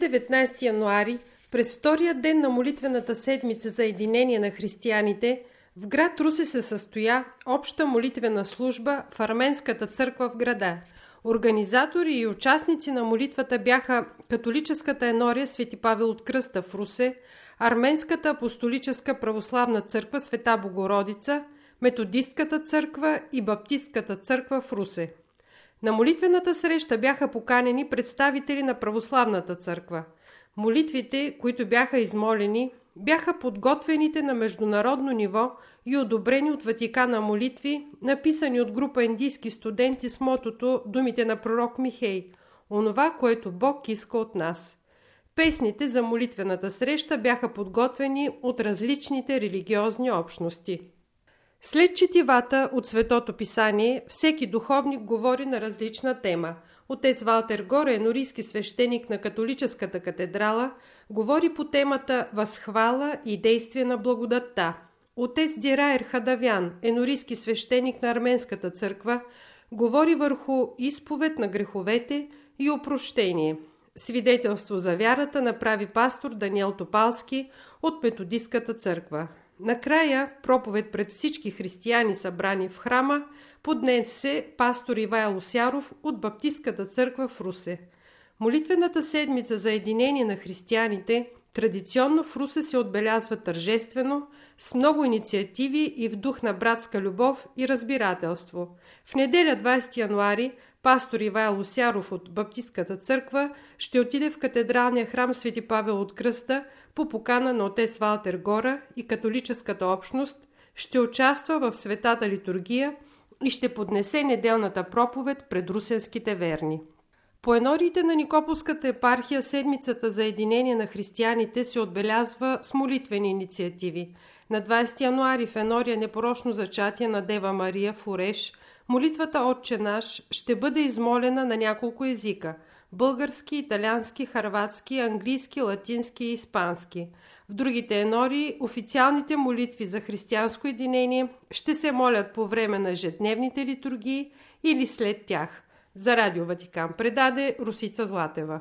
19 януари, през втория ден на молитвената седмица за единение на християните, в град Русе се състоя обща молитвена служба в Арменската църква в града. Организатори и участници на молитвата бяха Католическата енория Свети Павел от Кръста в Русе, Арменската апостолическа православна църква Света Богородица, Методистката църква и Баптистката църква в Русе. На молитвената среща бяха поканени представители на православната църква. Молитвите, които бяха измолени, бяха подготвените на международно ниво и одобрени от Ватикана молитви, написани от група индийски студенти с мотото «Думите на пророк Михей – онова, което Бог иска от нас». Песните за молитвената среща бяха подготвени от различните религиозни общности. След четивата от Светото Писание, всеки духовник говори на различна тема. Отец Валтер Горе, енорийски свещеник на католическата катедрала, говори по темата «Възхвала и действие на благодатта». Отец Дираер Хадавян, енорийски свещеник на Арменската църква, говори върху изповед на греховете и опрощение. Свидетелство за вярата направи пастор Даниел Топалски от Методистката църква. Накрая, проповед пред всички християни събрани в храма, поднесе пастор Ивайло Сяров от Баптистката църква в Русе. Молитвената седмица за единение на християните традиционно в Русе се отбелязва тържествено, с много инициативи и в дух на братска любов и разбирателство. В неделя 20 януари пастор Ивайло Сяров от Баптистката църква ще отиде в катедралния храм Свети Павел от Кръста по покана на отец Валтер Гора и католическата общност, ще участва в светата литургия и ще поднесе неделната проповед пред русенските верни. По енориите на Никополската епархия седмицата за единение на християните се отбелязва с молитвени инициативи. На 20 януари в енория Непорочно зачатие на Дева Мария в Ореш молитвата Отче наш ще бъде измолена на няколко езика – български, италиански, хърватски, английски, латински и испански. В другите енории официалните молитви за християнско единение ще се молят по време на ежедневните литургии или след тях. За Радио Ватикан предаде Русица Златева.